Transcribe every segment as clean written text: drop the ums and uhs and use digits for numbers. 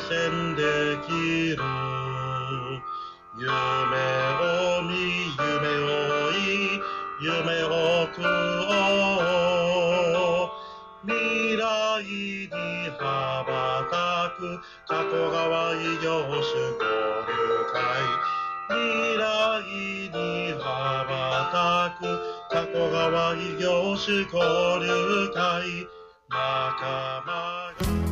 践できる。夢を見夢を追い夢を食おう。未来に羽ばたく加古川異業種交流会。未来に羽ばたく加古川異業種交流会。仲間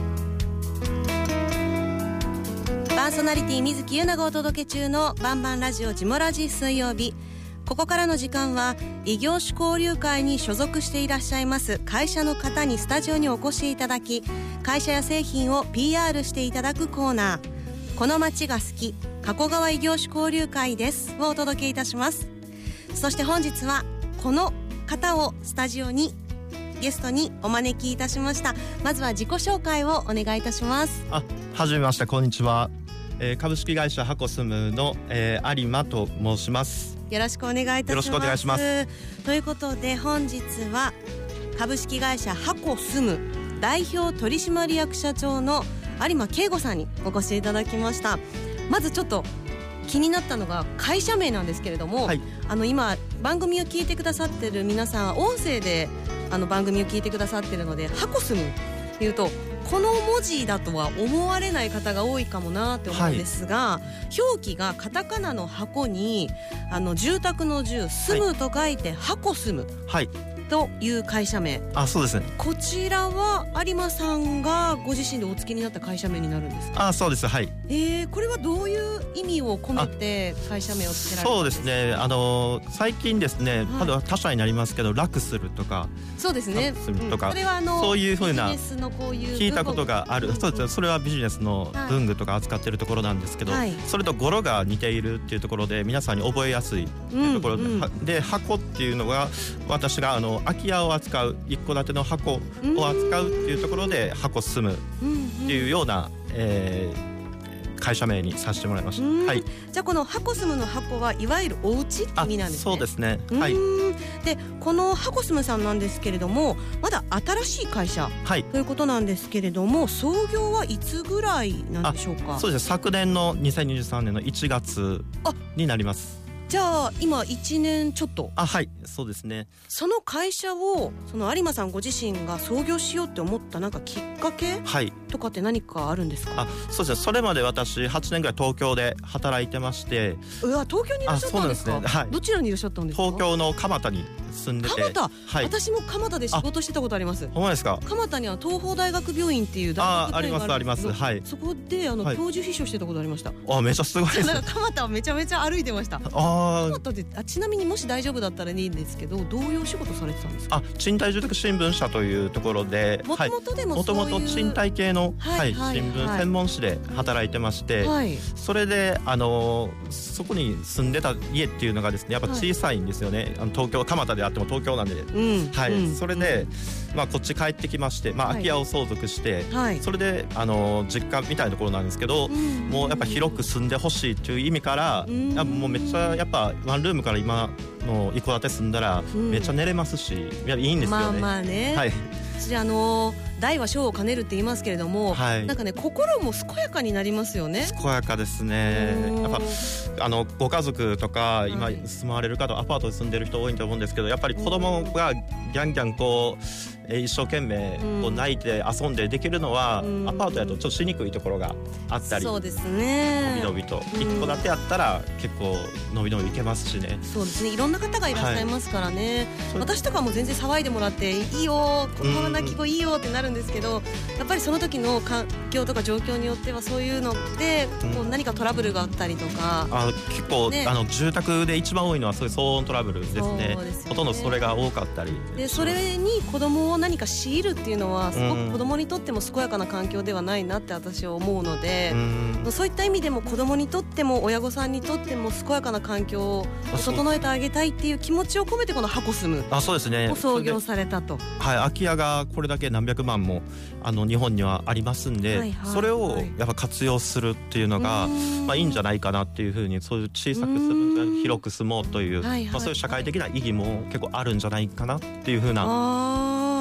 パーソナリティ水木優奈がお届け中のバンバンラジオジモラジ水曜日。ここからの時間は異業種交流会に所属していらっしゃいます会社の方にスタジオにお越しいただき、会社や製品を PR していただくコーナー、この街が好き加古川異業種交流会ですをお届けいたします。そして本日はこの方をスタジオにゲストにお招きいたしました。まずは自己紹介をお願いいたします。 はじめまして、こんにちは。株式会社ハコスムの、有馬と申します。 よろしくお願いいたします。 よろしくお願いします。 ということで本日は株式会社ハコスム代表取締役社長の有馬圭吾さんにお越しいただきました。まずちょっと気になったのが会社名なんですけれども、はい、今番組を聞いてくださってる皆さんは音声で番組を聞いてくださってるので、ハコスムというとこの文字だとは思われない方が多いかもなって思うんですが、表記がカタカナの箱に住宅の住、住むと書いてハコスムという会社名。 そうですね。 こちらは有馬さんがご自身でお付けになった会社名になるんですか？ そうです。はい。 これはどういう意味を込めて会社名を付けられたんですか？ そうですね。最近ですね、他社になりますけど楽するとか、 そうですね、 とか、 それはそういう風なビジネスのこういう聞いたことがある。そうですね。それはビジネスの文具とか扱ってるところなんですけど、それと語呂が似ているっていうところで皆さんに覚えやすいっていうところで、箱っていうのが私が空き家を扱う一戸建ての箱を扱うっていうところで箱住むっていうような、会社名にさせてもらいました。はい。 じゃあこの箱住むの箱はいわゆるお家って意味なんですね。 そうですね。はい。 でこの箱住むさんなんですけれども、まだ新しい会社、ということなんですけれども、創業はいつぐらいなんでしょうか？ そうですね。昨年の2023年の1月になります。 じゃあ今1年ちょっと。 はい、そうですね。 その会社をその有馬さんご自身が創業しようって思ったなんかきっかけ、とかって何かあるんですか？ そうですね。それまで私8年ぐらい東京で働いてまして。 東京にいらっしゃったんですか？ そうなんですね。はい。 どちらにいらっしゃったんですか？ 東京の蒲田に住んでて。 蒲田、私も蒲田で仕事してたことあります。 ほんまですか？ 蒲田には東邦大学病院っていう大学病院があるんですけど、 あります。はい。 そこで教授秘書してたことありました。 めっちゃすごいですね。 なんか蒲田はめちゃめちゃ歩いてました。蒲田でちなみにもし大丈夫だったらいいんですけど、どういうお仕事されてたんですか？ 賃貸住宅新聞社というところで、 もともとでもそういうもともと賃貸系の、新聞専門誌で働いてまして、それでそこに住んでた家っていうのがですね、やっぱ小さいんですよね。東京蒲田であっても東京なんで、それで、こっち帰ってきまして、空き家を相続して、それで実家みたいなところなんですけど、もうやっぱ広く住んでほしいという意味から、もうめっちゃやっぱワンルームから今の一戸建て住んだらめっちゃ寝れますし、いいんですよね。 まあね。はい。じゃあ大は小を兼ねるって言いますけれども、なんかね、心も健やかになりますよね。 健やかですね。やっぱご家族とか今住まわれる方、アパートで住んでる人多いと思うんですけど、やっぱり子供がギャンギャンこう一生懸命こう泣いて遊んでできるのは、アパートやとちょっとしにくいところがあったり、 そうですね。 のびのびと一戸建てやったら結構のびのびいけますしね。 そうですね。いろんな方がいらっしゃいますからね。私とかも全然騒いでもらっていいよ、この泣き声いいよってなるんですけど、やっぱりその時の環境とか状況によってはそういうのでこう何かトラブルがあったりとか、 結構、住宅で一番多いのはそういう騒音トラブルですね。ほとんどそれが多かったりで、それに子供を何か強いるっていうのはすごく子供にとっても健やかな環境ではないなって私は思うので、そういった意味でも子供にとっても親御さんにとっても健やかな環境を整えてあげたいっていう気持ちを込めてこのハコスムを創業されたと。 空き家がこれだけ何百万も日本にはありますんで、それをやっぱ活用するっていうのがいいんじゃないかなっていうふうに、そういう小さく住む、広く住もうという、そういう社会的な意義も結構あるんじゃないかなっていうふうな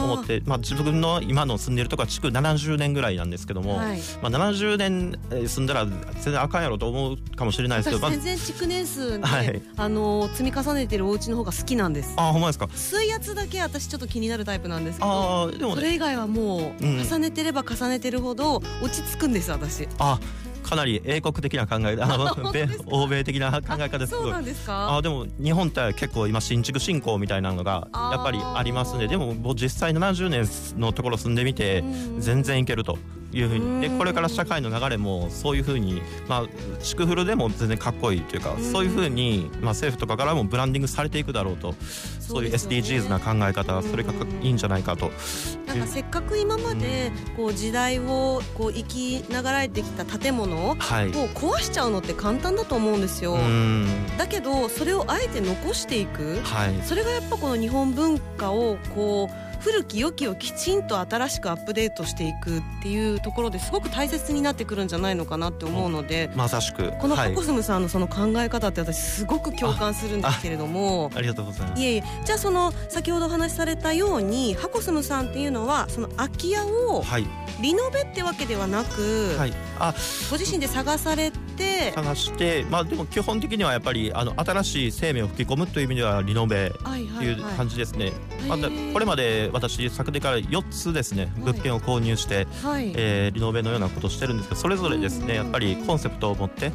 思って、自分の今の住んでるとこは築70年ぐらいなんですけども、70年住んだら全然あかんやろと思うかもしれないですけど、 全然築年数ね、積み重ねてるお家の方が好きなんです。 ほんまですか。 水圧だけ私ちょっと気になるタイプなんですけど、でも、ね、それ以外はもう重ねてれば重ねてるほど落ち着くんです私。 かなり英国的な考え欧米的な考え方です。 そうなんですか。 でも日本って結構今新築振興みたいなのがやっぱりありますね。でも実際70年のところ住んでみて全然いけるというふうに、でこれから社会の流れもそういうふうに、築古でも全然かっこいいというか、そういうふうに、政府とかからもブランディングされていくだろうと、そういう SDGs な考え方、それがいいんじゃないかと。 なんかせっかく今までこう時代をこう生きながらえてきた建物を壊しちゃうのって簡単だと思うんですよ。だけどそれをあえて残していく、それがやっぱこの日本文化をこう古き良きをきちんと新しくアップデートしていくっていうところですごく大切になってくるんじゃないのかなって思うので、 まさしくこのハコスムさんのその考え方って私すごく共感するんですけれども。 ありがとうございます。 いえいえ、じゃあその先ほどお話しされたようにハコスムさんっていうのはその空き家をリノベってわけではなく、ご自身で探されて探して、でも基本的にはやっぱり新しい生命を吹き込むという意味ではリノベっていう感じですね。これまで私昨年から4つですね物件を購入して、リノベのようなことをしてるんですけど、それぞれですねやっぱりコンセプトを持って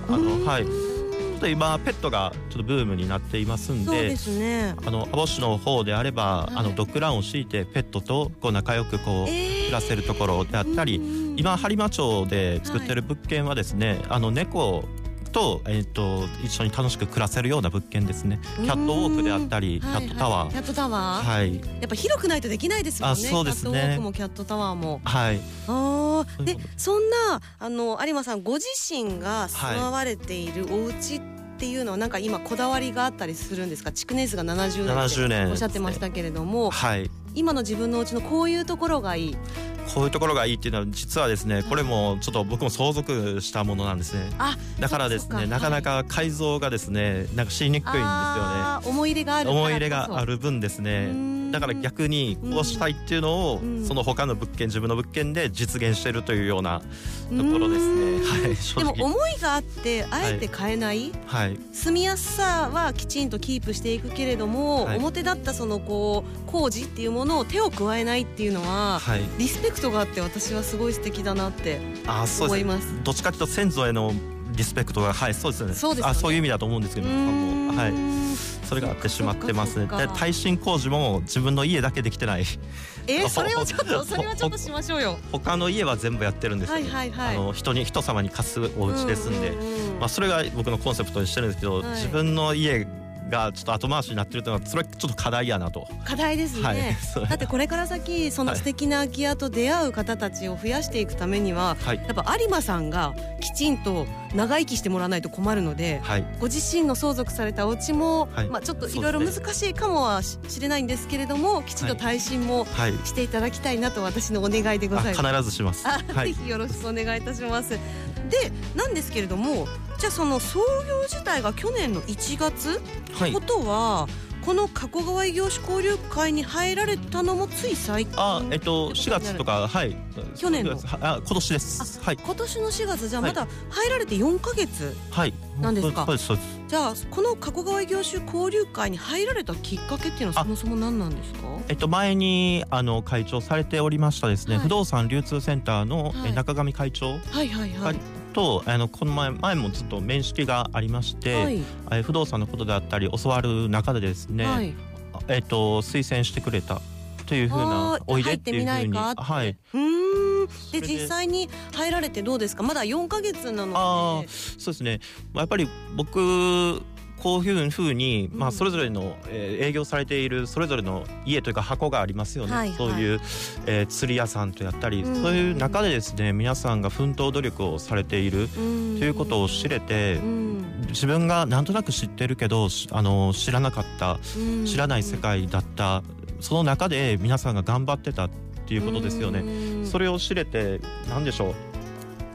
今ペットがちょっとブームになっていますんで、 そうですね、 網走の方であれば、ドッグランを敷いてペットとこう仲良くこう暮らせるところであったり、今播磨町で作ってる物件はですね、猫と、一緒に楽しく暮らせるような物件ですね。キャットウォークであったり、キャットタワー、 キャットタワー、やっぱ広くないとできないですもんね。 そうですね、 キャットウォークもキャットタワーも。でそんな有馬さんご自身が住まわれているお家っていうのはなんか今こだわりがあったりするんですか。築年数が70年っておっしゃってましたけれども、今の自分のお家のこういうところがいい、 こういうところがいいっていうのは実はですね、これもちょっと僕も相続したものなんですね。だからですね、なかなか改造がですねなんかしにくいんですよね。 思い入れがあるからこそ。 思い入れがある分ですね、だから逆にこうしたいっていうのをその他の物件、自分の物件で実現してるというようなところですね。 でも思いがあってあえて変えない、住みやすさはきちんとキープしていくけれども、表立ったそのこう工事っていうものを手を加えないっていうのは、リスペクトがあって私はすごい素敵だなって思います。 どっちかというと先祖へのリスペクトがそうですよね。そういう意味だと思うんですけど、それがあってしまってますね。で耐震工事も自分の家だけできてない。 それはちょっとしましょうよ。 他の家は全部やってるんですけど、人様に貸すお家ですんで、それが僕のコンセプトにしてるんですけど、自分の家がちょっと後回しになってるというのはそれちょっと課題やなと。 課題ですね、だってこれから先その素敵な空き家と出会う方たちを増やしていくためには、やっぱ有馬さんがきちんと長生きしてもらわないと困るので、ご自身の相続されたお家も、ちょっといろいろ難しいかもはしれないんですけれども、きちんと耐震もしていただきたいなと私のお願いでございます。 必ずします。 ぜひよろしくお願いいたします。でなんですけれども、じゃあその創業自体が去年の1月ってことは、この加古川異業種交流会に入られたのもつい最近。 4月とか、 去年の今年です。 今年の4月、じゃあまだ入られて4ヶ月なんですか。じゃあこの加古川異業種交流会に入られたきっかけっていうのはそもそも何なんですか。 前に会長されておりましたですね、不動産流通センターの中上会長とこの前もずっと面識がありまして、不動産のことであったり教わる中でですね、推薦してくれたというふうな、おいでっていうふうに。 で実際に入られてどうですか。まだ4ヶ月なので。 そうですね、やっぱり僕こういうふうに、それぞれの、営業されているそれぞれの家というか箱がありますよね。そういう、釣り屋さんとやったり、そういう中でですね皆さんが奮闘努力をされているということを知れて、自分がなんとなく知ってるけど知らなかった、知らない世界だった、その中で皆さんが頑張ってたっていうことですよね。それを知れて、なんでしょう、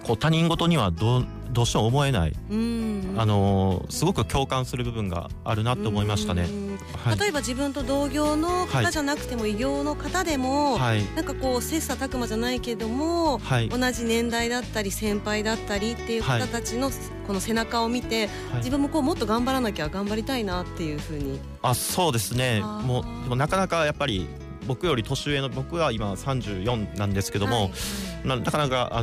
こう他人事にはどうしても思えない、すごく共感する部分があるなと思いましたね。 例えば自分と同業の方じゃなくても異業の方でも、なんかこう切磋琢磨じゃないけども、同じ年代だったり先輩だったりっていう方たちのこの背中を見て、自分もこうもっと頑張らなきゃ頑張りたいなっていうふうに。 そうですね。もうなかなかやっぱり僕より年上の、僕は今34なんですけども、なかなか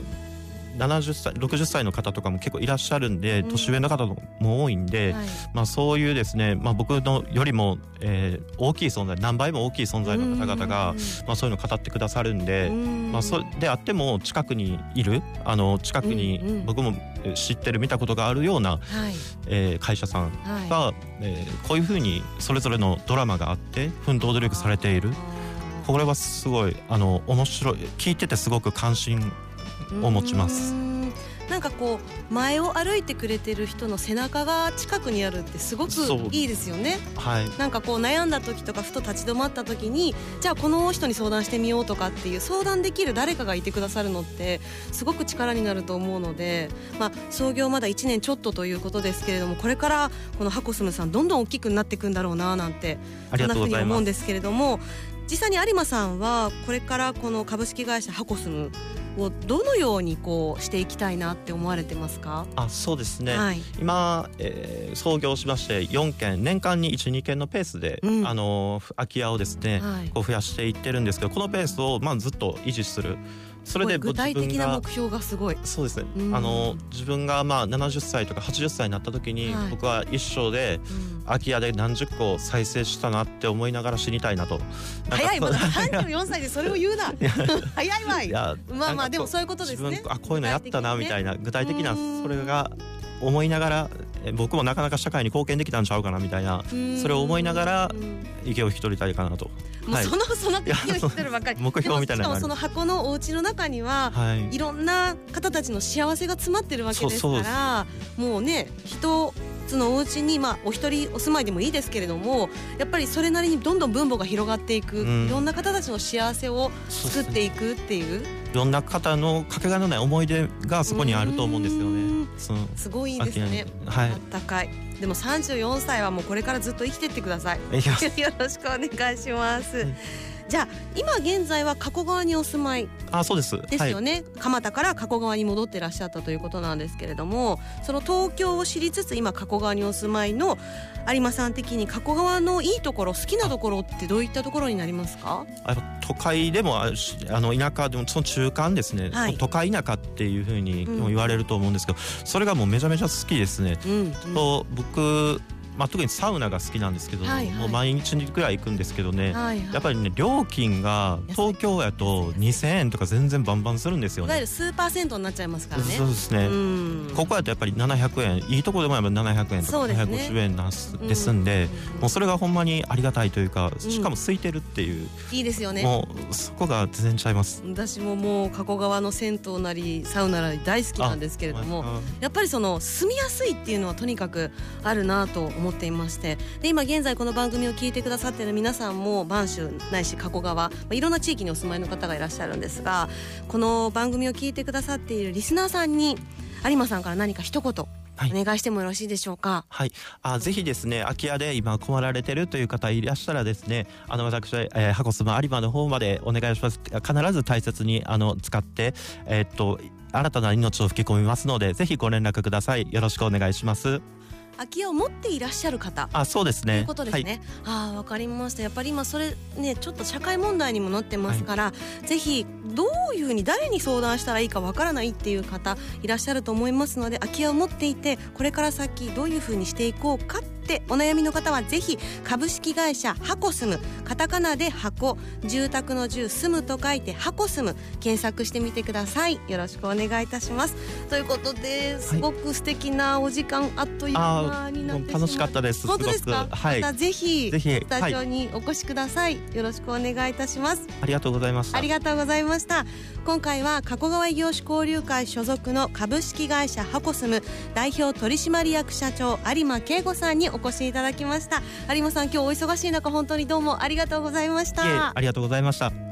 70歳60歳の方とかも結構いらっしゃるんで、年上の方も多いんで、そういうですね、僕のよりも、大きい存在、何倍も大きい存在の方々が、そういうのを語ってくださるんで、それであっても近くにいる、近くに僕も知ってる見たことがあるような、会社さんが、こういうふうにそれぞれのドラマがあって奮闘努力されている。これはすごい面白い、聞いててすごく関心を持ちます。 なんかこう前を歩いてくれてる人の背中が近くにあるってすごくいいですよね。なんかこう悩んだ時とかふと立ち止まった時に、じゃあこの人に相談してみようとかっていう相談できる誰かがいてくださるのってすごく力になると思うので、創業まだ1年ちょっとということですけれども、これからこのハコスムさんどんどん大きくなっていくんだろうななんて、そんなふうに思うんですけれども、実際に有馬さんはこれからこの株式会社ハコスムをどのようにこうしていきたいなって思われてますか？ そうですね、今、創業しまして4件、年間に 1,2 件のペースで、空き家をですね、こう増やしていってるんですけど、このペースをずっと維持する。それで具体的な目標がすごい。 そうですね、自分が70歳とか80歳になった時に、僕は一生で空き家で何十個再生したなって思いながら死にたいなと。 早い、まだ34歳でそれを言うな早いわい。でもそういうことですね。 自分こういうのやったなみたいな、具体的なそれが思いながら、僕もなかなか社会に貢献できたんちゃうかなみたいな、それを思いながら息を引き取りたいかなと。 もうその息を引き取るばっかり目標みたいな。 でもしかもその箱のお家の中には、いろんな方たちの幸せが詰まってるわけですから、もうね、一つのお家にお一人お住まいでもいいですけれども、やっぱりそれなりにどんどん分母が広がっていく、いろんな方たちの幸せを作っていくっていう、 いろんな方のかけがえのない思い出がそこにあると思うんですよね。 すごいいいですね。あったかい。でも34歳はもうこれからずっと生きてってください。よろしくお願いします。じゃあ今現在は加古川にお住まいそうですよね。蒲田から加古川に戻ってらっしゃったということなんですけれども、その東京を知りつつ今加古川にお住まいの有馬さん的に加古川のいいところ、好きなところってどういったところになりますか？ 都会でもあるし、田舎でもその中間ですね、都会田舎っていうふうに言われると思うんですけど、それがもうめちゃめちゃ好きですね。僕特にサウナが好きなんですけど、もう毎日ぐらい行くんですけどね、やっぱりね、料金が東京やと2000円とか全然バンバンするんですよね。 いわゆる数パーセントになっちゃいますからね。 そうですね。ここやとやっぱり700円、いいとこでもやっぱ700円とか750円ですんで、もうそれがほんまにありがたいというか、しかも空いてるっていう、 いいですよね。 もうそこが全然ちゃいます。 私ももう加古川の銭湯なりサウナなり大好きなんですけれども、やっぱりその住みやすいっていうのはとにかくあるなと思っていまして、で今現在この番組を聞いてくださっている皆さんも播州ないし加古川、いろんな地域にお住まいの方がいらっしゃるんですが、この番組を聞いてくださっているリスナーさんに有馬さんから何か一言お願いしてもよろしいでしょうか？ ぜひですね、空き家で今困られてるという方いらっしゃらですね、私ハコスム有馬の方までお願いします。必ず大切に使って新たな命を吹き込みますので、ぜひご連絡ください。よろしくお願いします。 空き家を持っていらっしゃる方、 そうですね、 ということですね。わかりました。やっぱり今それね、ちょっと社会問題にもなってますから、ぜひどういうふうに誰に相談したらいいかわからないっていう方いらっしゃると思いますので、空き家を持っていてこれから先どういうふうにしていこうかってお悩みの方はぜひ株式会社ハコスム、カタカナで箱、住宅の住、住むと書いてハコスム、検索してみてください。よろしくお願いいたします。ということで、すごく素敵なお時間、あっという間になってしまう。 楽しかったです。 本当ですか？またぜひスタジオにお越しください。よろしくお願いいたします。 ありがとうございました。 ありがとうございました。今回は加古川異業種交流会所属の株式会社ハコスム代表取締役社長有馬圭吾さんにお越しいただきました。有馬さん、今日お忙しい中本当にどうもありがとうございました。 ありがとうございました。